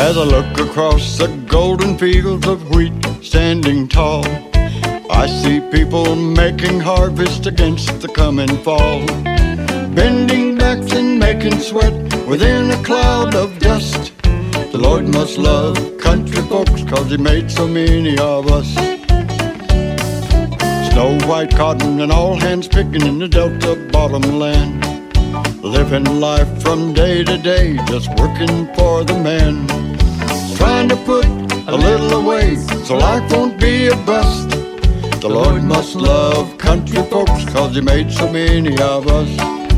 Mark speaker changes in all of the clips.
Speaker 1: As I look across the golden fields of wheat standing tall, I see people making harvest against the coming fall, bending backs and making sweat within a cloud of dust. The Lord must love country folks 'cause He made so many of us. Snow white cotton and all hands picking in the Delta bottom land, living life from day to day, just working for the man, trying to put a little away so life won't be a bust. The Lord must love country folks 'cause He made so many of us.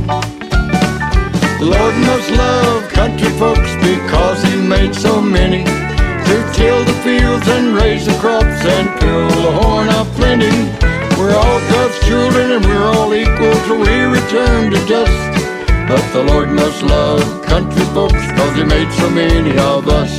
Speaker 1: The Lord must love country folks because He made so many to till the fields and raise the crops and fill the horn of plenty. We're all God's children and we're all equal till we return to dust. But the Lord must love country folks 'cause He made so many of us.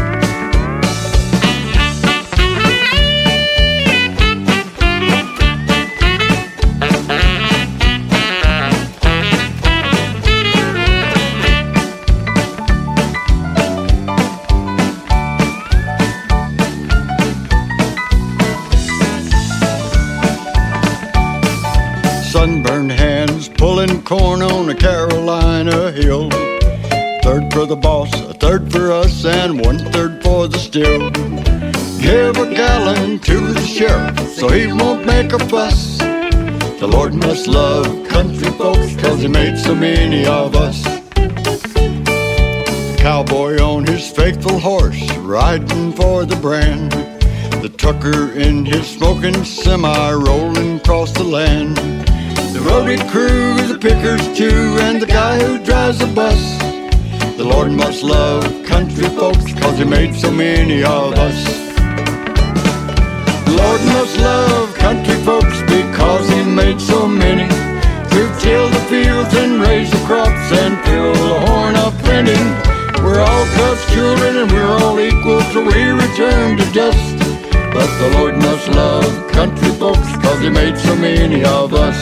Speaker 1: Sunburned hands pulling corn on a Carolina hill. Third for the boss, a third for us, and 1/3 for the still. Give a gallon to the sheriff so he won't make a fuss. The Lord must love country folks 'cause He made so many of us. The cowboy on his faithful horse riding for the brand, the trucker in his smoking semi rolling across the land, the roadie crew, the pickers too, and the guy who drives the bus. The Lord must love country folks 'cause He made so many of us. The Lord must love country folks because He made so many to till the fields and raise the crops and fill the horn of plenty. We're all God's children and we're all equal till we return to dust. But the Lord must love country folks 'cause He made so many of us.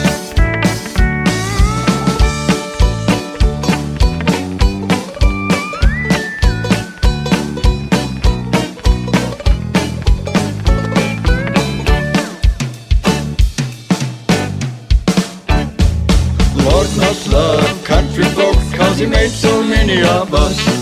Speaker 1: Lord must love country folks 'cause He made so many of us.